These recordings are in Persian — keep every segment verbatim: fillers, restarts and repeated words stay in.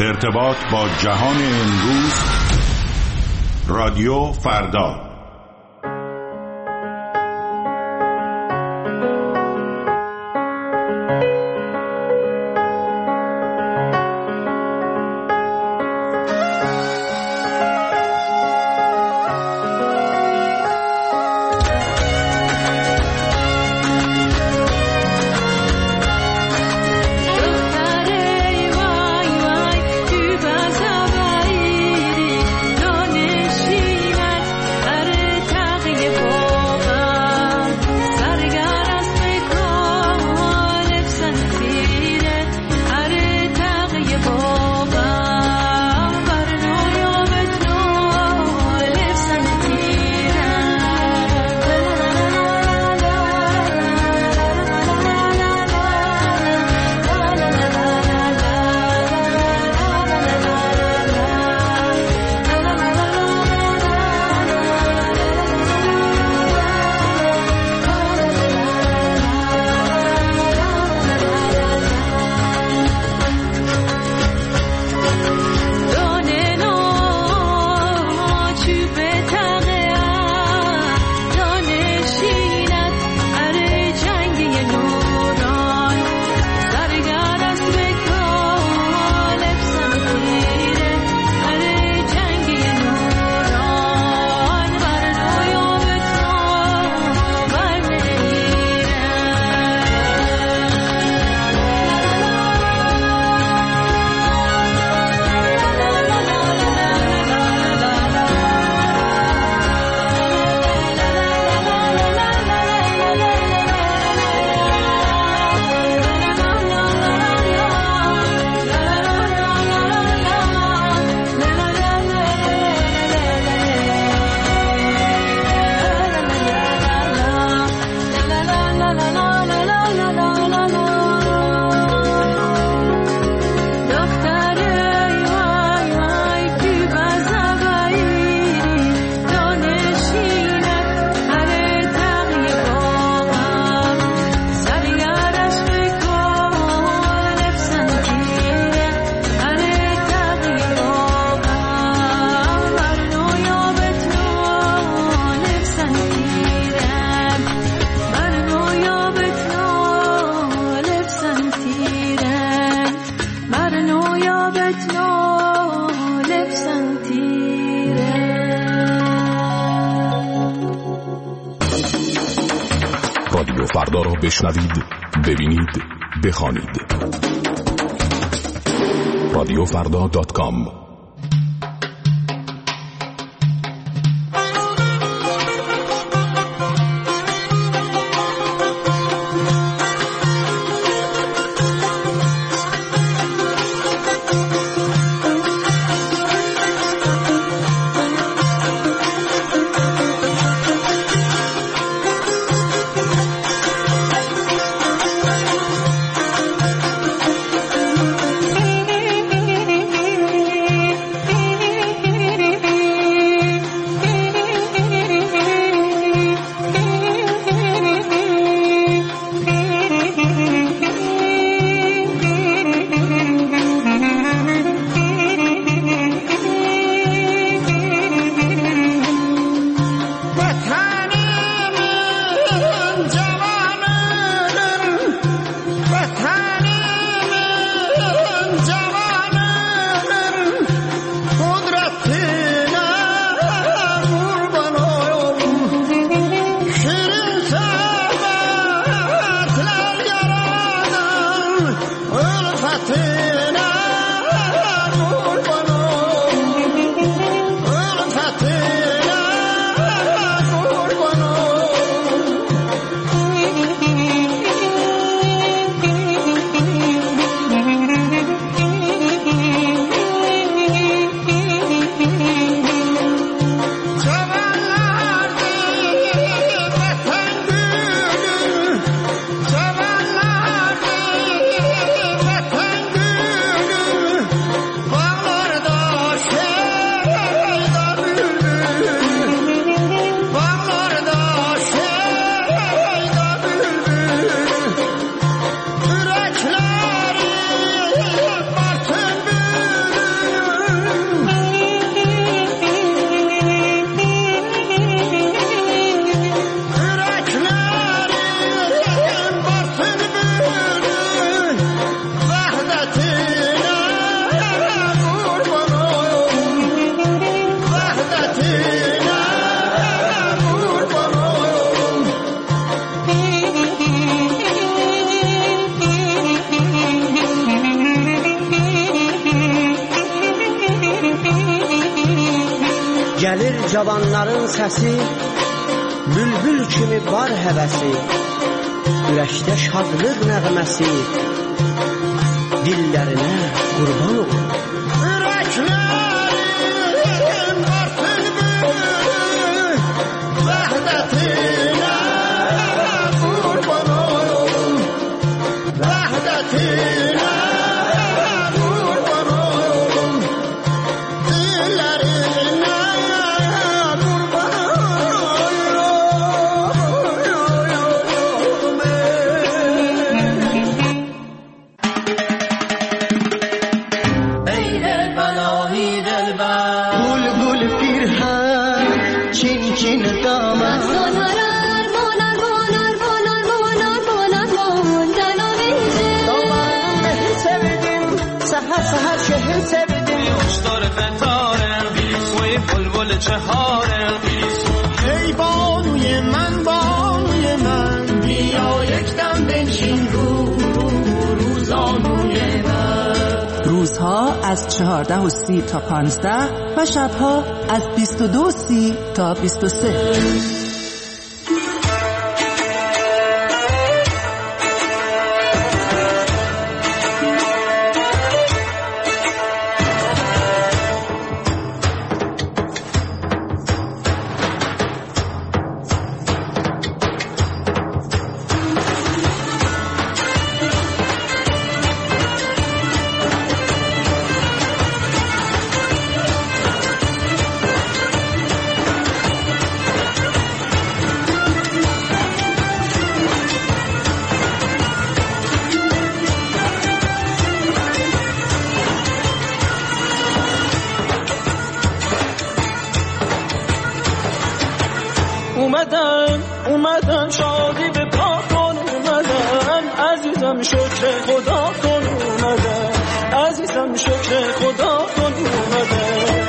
ارتباط با جهان امروز، رادیو فردا. رادیو فردا را بشنوید، ببینید، بخوانید. رادیو فردا دات کام. Yüksəlir cavanların səsi, bülbül kimi var həvəsi, ürəkdə şadlıq nəğməsi, dillərinə qurban olum. Ürəklərim var bülbül, vəhdətinə qurban olum, vəhdətinə qurban olum, dillərinə qurban olum. Ey دلبری دلبر گل گل پیرهن چین چین دامن سالار مولار مولار مولار مولار مولار مولار دامن sevdim seher seher şehir sevdim kuşlar fetare soy bulbul çehare ey banuye من banuye من بیا یکدم بنشین رو روزانوی من. روزها از چهارده و سی تا پانزده و شبها از بیست و دو سی تا بیست و سه. اومدن اومدن شادی به پا کن اومدن عزیزم شکر خدا کن اومدن عزیزم شکر خدا کن اومدن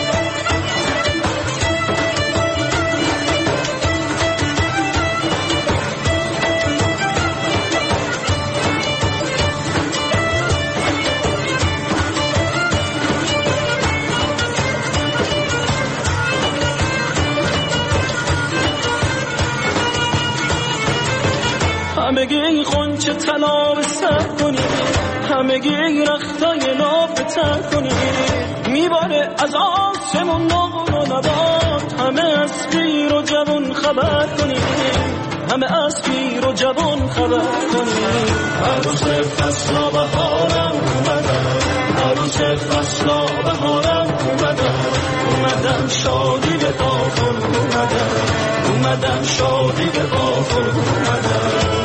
همگی خونچه طلا به سر کنی همگی رختای ناب تر کنی میباره از آسمون نقل و نبات همه از پیر و جوان خبر کنی همه از پیر و جوان خبر کنی عروس فصلا بهارم اومدم عروس فصلا بهارم اومدم اومدم شادی به داخل اومدم اومدم شادی به داخل اومدم.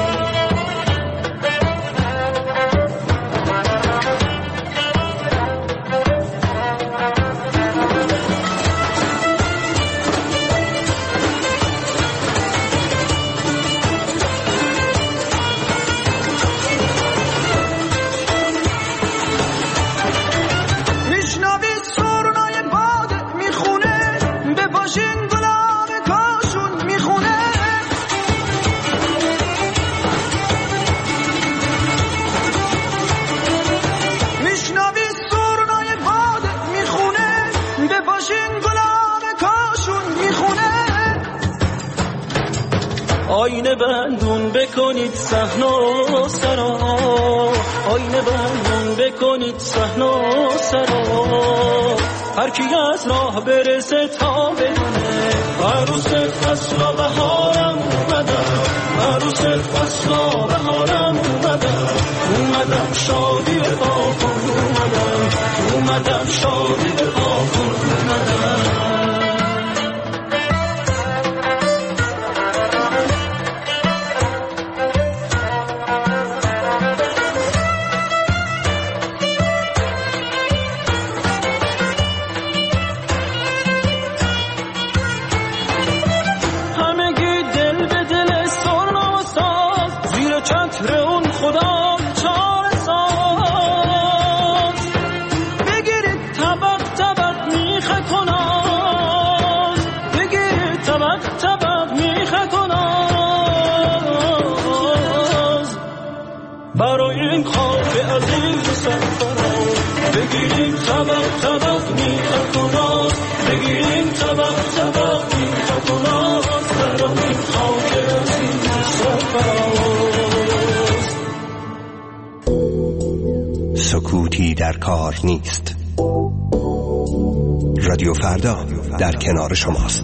آینه بندون بکنید صحن و سرا آینه بندون بکنید صحن و سرا هر کی از راه برسه تا بدونه عروس فصلا بهارم اومدم عروس فصلا بهارم اومدم اومدم شادی به باغون اومدم اومدم شادی به باغون اومدم. بگیریم طبق طبق میخ کناز بگیریم طبق در کار نیست. رادیو فردا در کنار شماست.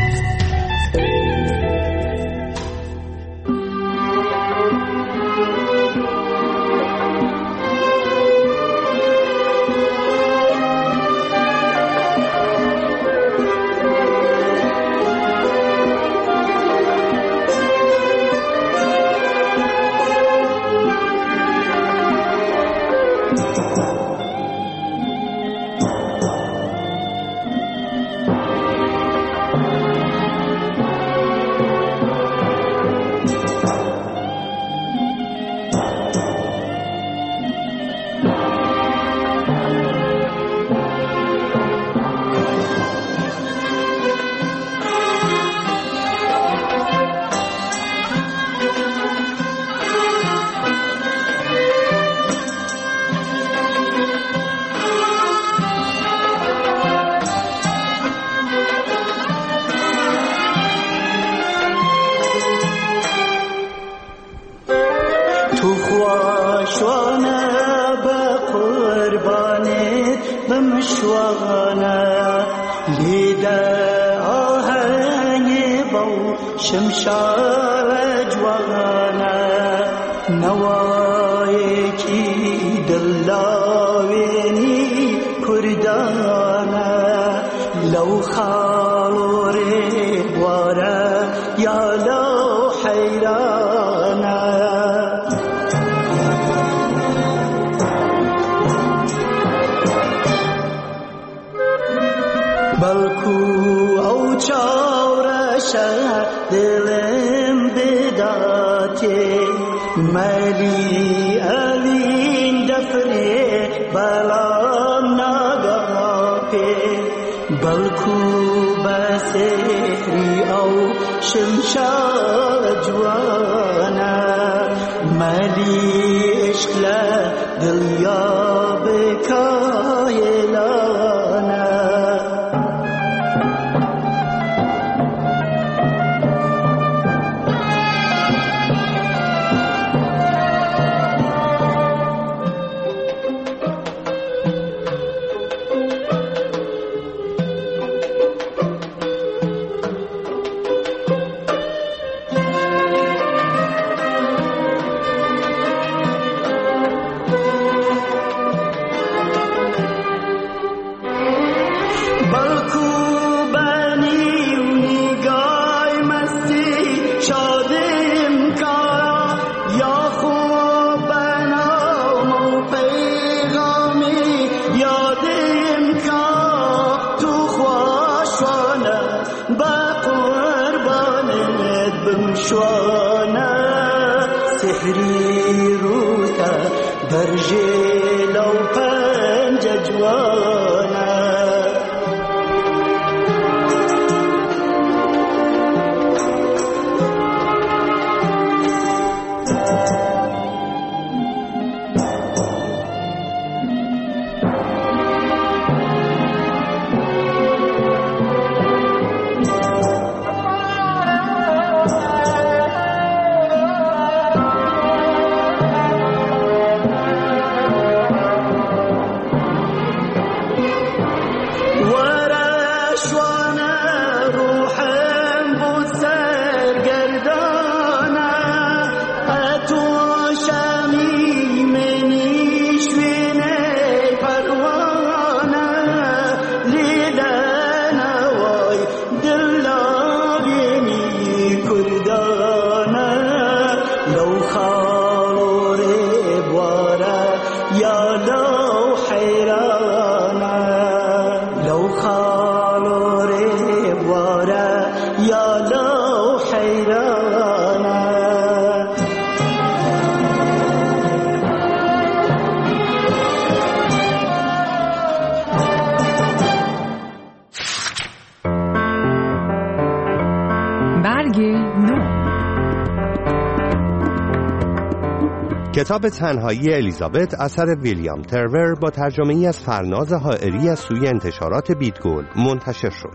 کتاب تنهایی الیزابت اثر ویلیام ترور با ترجمه‌ای از فرناز حائری از سوی انتشارات بیتگل منتشر شد.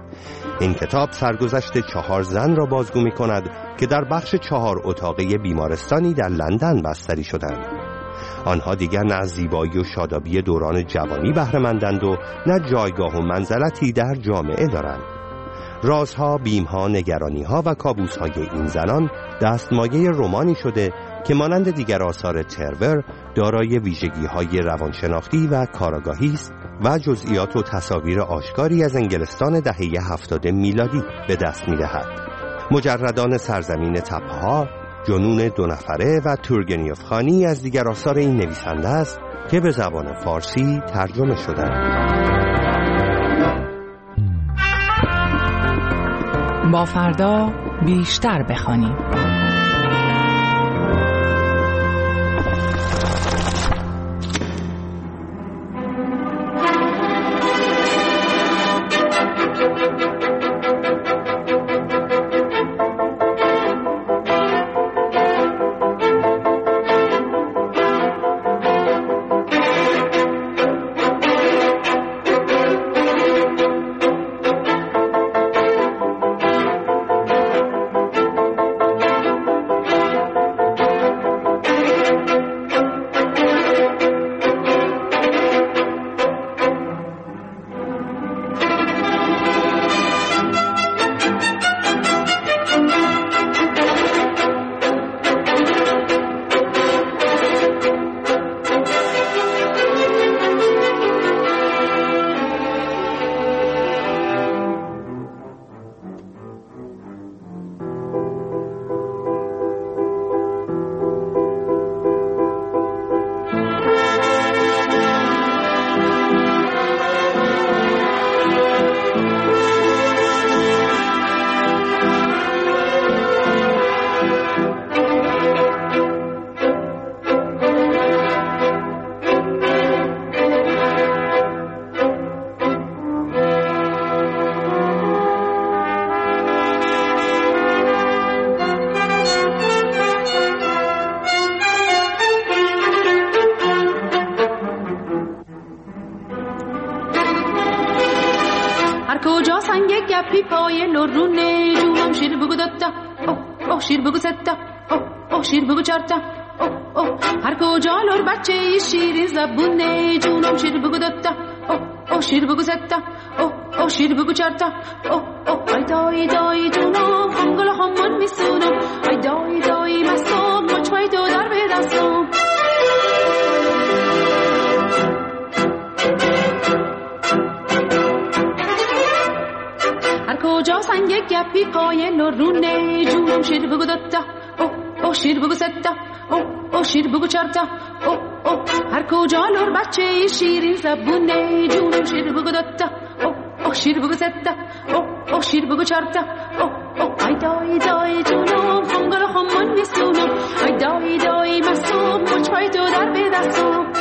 این کتاب سرگذشت چهار زن را بازگو می‌کند که در بخش چهار اتاقه بیمارستانی در لندن بستری شدند. آنها دیگر نه از زیبایی و شادابی دوران جوانی بهره مندند و نه جایگاه و منزلتی در جامعه دارند. رازها، بیمها، نگرانیها و کابوسهای این زنان دستمایه رمانی شده که مانند دیگر آثار ترور دارای ویژگی‌های روانشناختی و کاراگاهی است و جزئیات و تصاویر آشکاری از انگلستان دهه هفتاد میلادی به دست می‌دهد. مجردان سرزمین تپه‌ها، جنون دو نفره و تورگنیوف خانی از دیگر آثار این نویسنده است که به زبان فارسی ترجمه شدند. با فردا بیشتر بخوانیم. گپی پای لرونه جونم شیر بگو دتا اوه اوه شیر بگو ستا اوه اوه شیر بگو چارتا اوه اوه هر کجا لر بچه شیرین زبونه جونم شیر بگو دتا اوه اوه شیر بگو ستا اوه اوه شیر بگو چارتا اوه اوه ای دای دای جونم انگل همان میسونم ای دای دای مستم مچ پای تو در به دستم کجا سنگ گپی پای لرونه جونم شیر بگو دتا اوه اوه شیر بگو ستا اوه اوه شیر بگو چارتا اوه اوه هر کجا لر بچه شیرین زبونه جونم شیر بگو دتا اوه اوه شیر بگو ستا اوه اوه شیر بگو چارتا اوه اوه ای دای دای جونم انگل همان میسونم ای دای دای مستم مچ پای تو در به دستم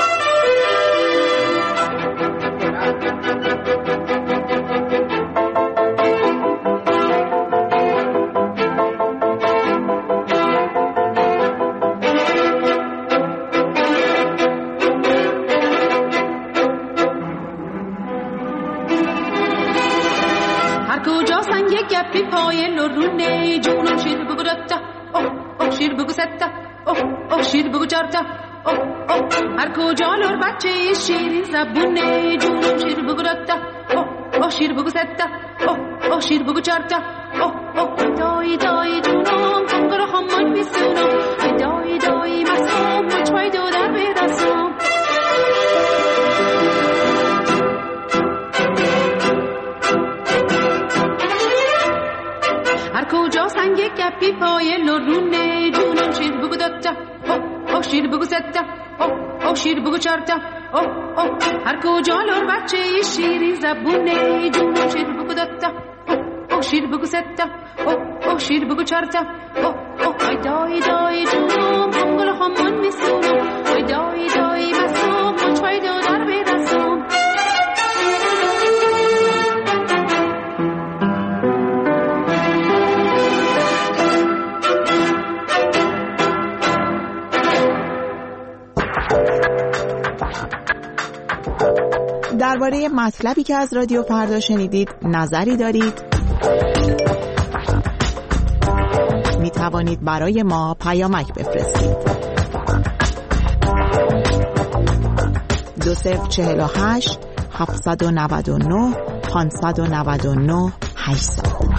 گپی پای لرونه جونم شیر بگو دتا اوه اوه شیر بگو ستا اوه اوه شیر بگو چارتا اوه اوه هر کجا لر بچه شیرین زبونه جونم شیر بگو دتا اوه اوه شیر بگو ستا اوه اوه شیر بگو چارتا اوه اوه دای دای جونم انگل همان میسونم ای دای دای مستم مچ پای دو در به دستم هر کجا سنگ گپی پای لرونه جونم شیر بگو دتا اوه اوه شیر بگو ستا اوه اوه شیر بگو چارتا اوه اوه هر کجا لر بچه شیرین زبونه جونم شیر بگو دتا اوه اوه شیر بگو ستا اوه اوه شیر بگو چارتا اوه اوه ای دای دای جونم انگل همان میسونم ای دای دای مستم مچ پای دو در به دستم درباره مطلبی که از رادیو فردا شنیدید نظری دارید؟ می توانید برای ما پیامک بفرستید. دو صفر چهل و هشت هفتصد و نود و نه پانصد و نود و نه هشتصد.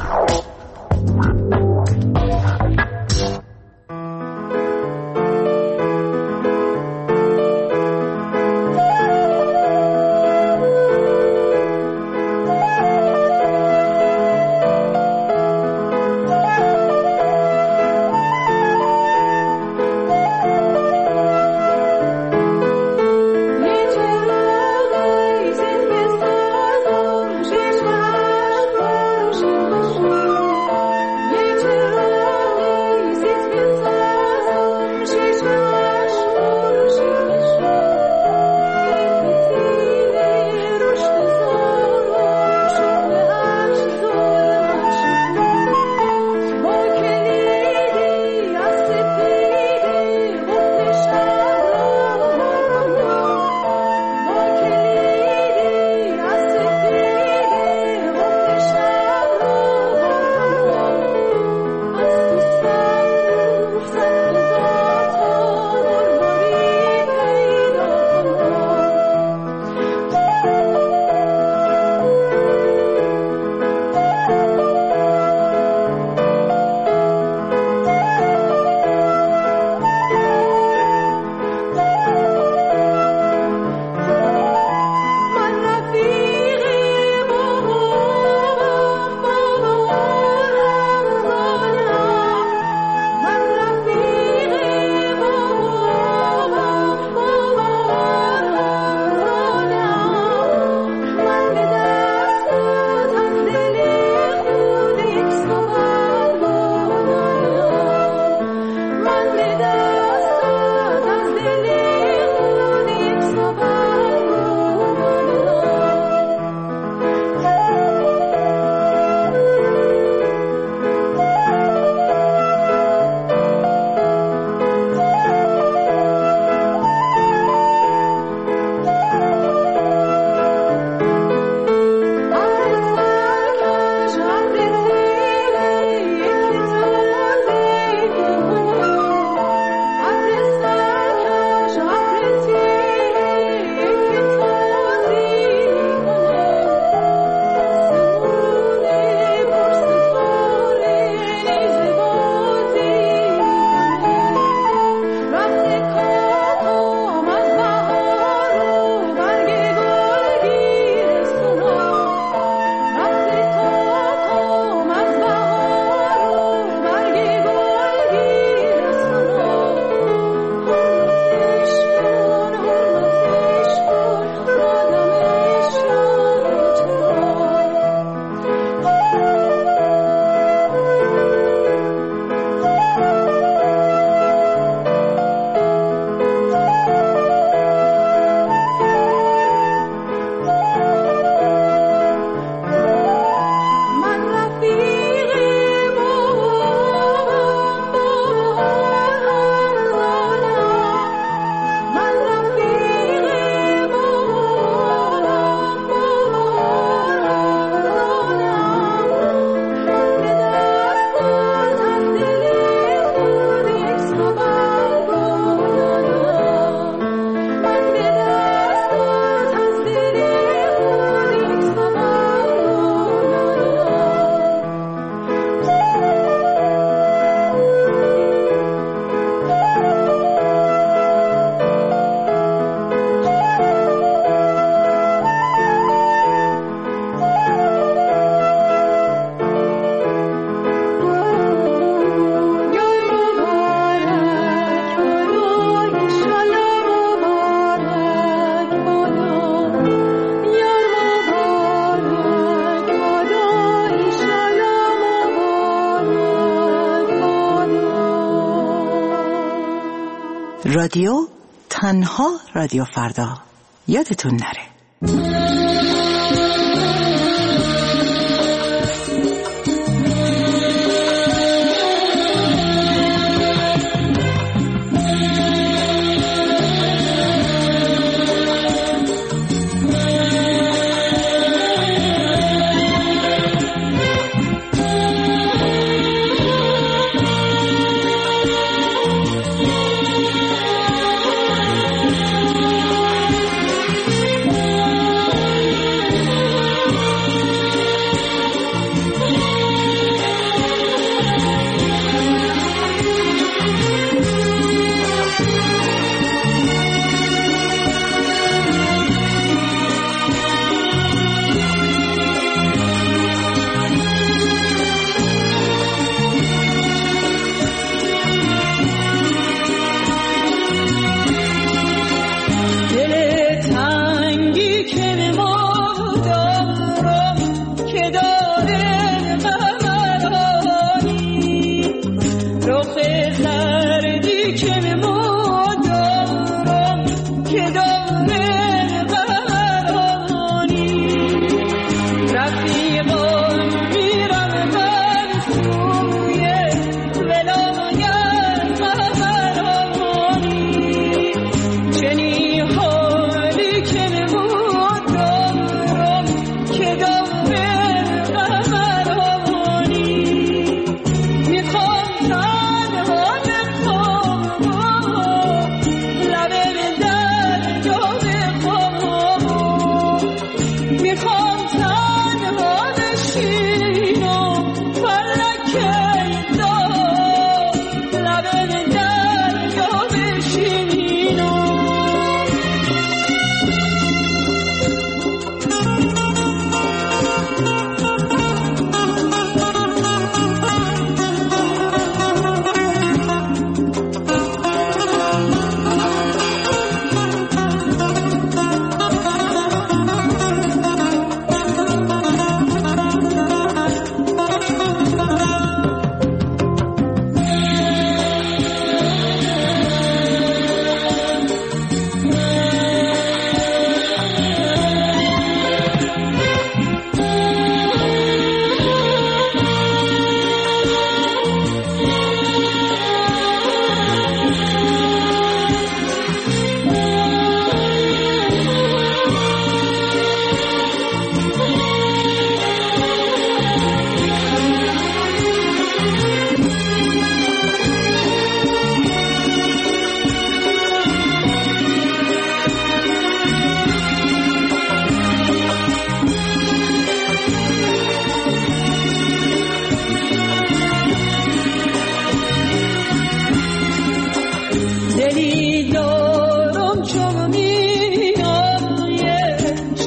رادیو تنها رادیو فردا، یادتون نره.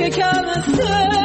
شکسته